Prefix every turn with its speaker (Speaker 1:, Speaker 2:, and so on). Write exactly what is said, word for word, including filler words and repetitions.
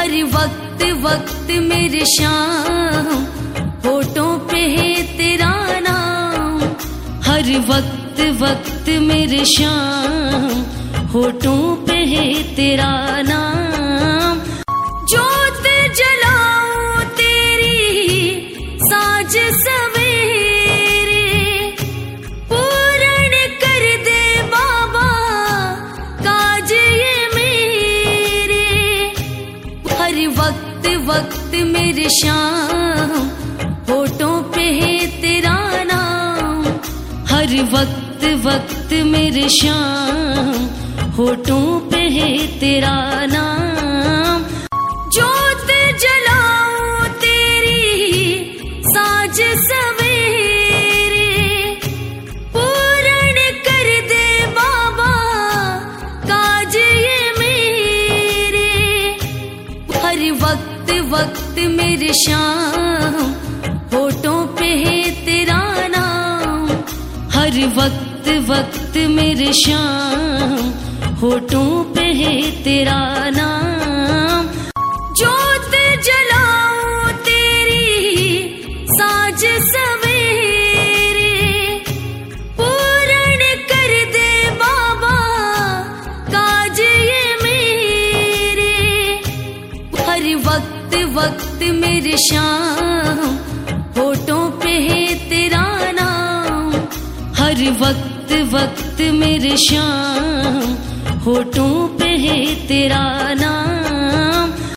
Speaker 1: हर वक्त वक्त मेरे शाम होठों पे है तेरा नाम। हर वक्त वक्त मेरे शाम होठों पे है तेरा नाम। जोत जलाऊं तेरी साँझ सवेरे, पूर्ण कर दे बाबा काज ये मेरे। हर वक्त वक्त मेरे शाम होठों पे है तेरा नाम। हर वक्त वक्त मेरे शाम होठों पे है तेरा नाम। जोत जलाऊं तेरी साँझ सवेरे, पूर्ण कर दे बाबा काज ये मेरे। हर वक्त वक्त मेरे शाम होठों पे है तेरा नाम। हर वक्त वक्त मेरे शाम होठों पे है तेरा नाम। जोत जलाऊं तेरी साँझ सवेरे, पूर्ण कर दे बाबा काज ये मेरे। हर वक्त वक्त मेरे शाम होठों पे है तेरा नाम। हर वक्त वक्त मेरे शाम होठों पे है तेरा नाम।